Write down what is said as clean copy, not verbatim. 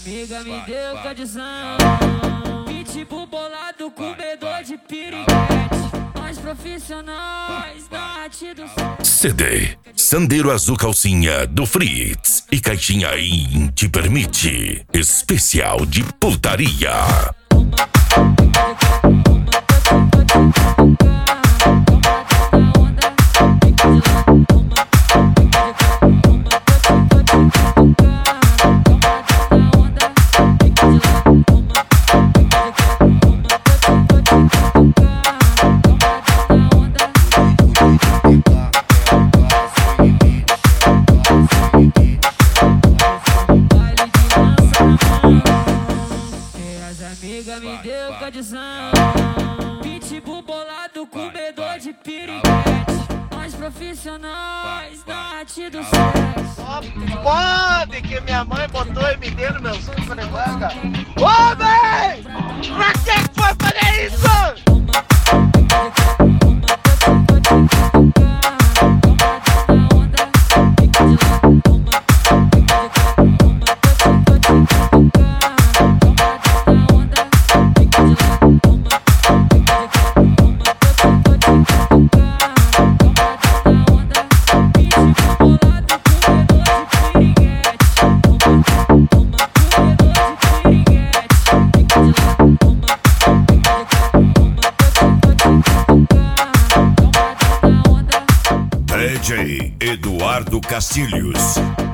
amigas me deu condição. Pitbull bolado, comedor de piriguete. Nós profissionais da arte do som. CD, Sandeiro Azul Calcinha do Fritz e caixinha in Te Permite, especial de putaria. Amiga me deu condição. Pitbull bolado, comedor de piriguete. Nós profissionais da arte do sexo. Pode que minha mãe botou MD no meu suco de manga. Homem! Pra que foi fazer isso? DJ Eduardo Castilhos.